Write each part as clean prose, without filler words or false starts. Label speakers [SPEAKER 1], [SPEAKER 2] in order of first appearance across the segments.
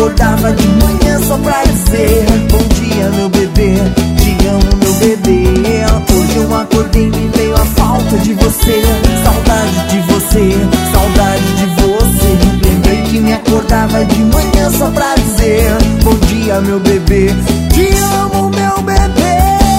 [SPEAKER 1] acordava de manhã só pra dizer: bom dia, meu bebê, te amo, meu bebê. Hoje eu acordei e me veio a falta de você, saudade de você, saudade de você. Lembrei que me acordava de manhã só pra dizer: bom dia, meu bebê, te amo, meu bebê.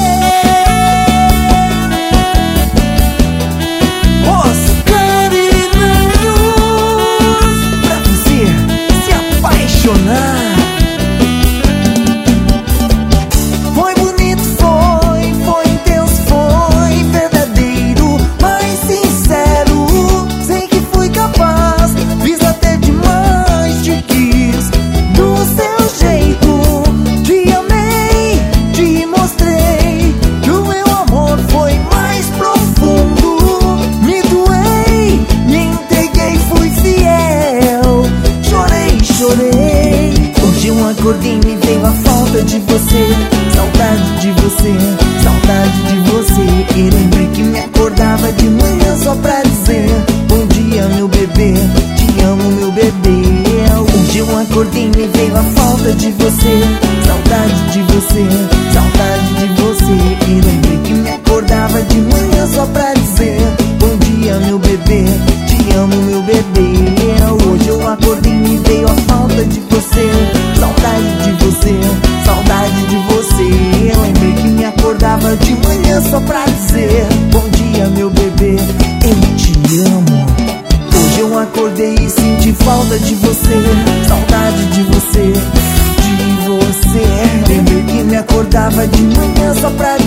[SPEAKER 1] Foi bonito, foi intenso, foi verdadeiro, mas sincero. Sei que fui capaz, fiz até demais, te quis do seu jeito. Te amei, te mostrei que o meu amor foi mais profundo. Me doei, me entreguei, fui fiel. Chorei. Hoje eu acordei e me veio a falta de você, saudade de você, saudade de você. E lembrei que me acordava de manhã só pra dizer: bom dia, meu bebê, te amo, meu bebê. Hoje eu acordei e me veio a falta de você, saudade de você, saudade de você. E lembrei que me acordava de manhã só pra dizer: bom dia, meu bebê, te amo, meu bebê. Hoje eu acordei e me veio a falta de você, saudade de você, saudade de você. Lembrei que me acordava de manhã só pra dizer: bom dia, meu bebê, eu te amo. Hoje eu acordei e senti falta de você, saudade de você, de você. Lembrei que me acordava de manhã só pra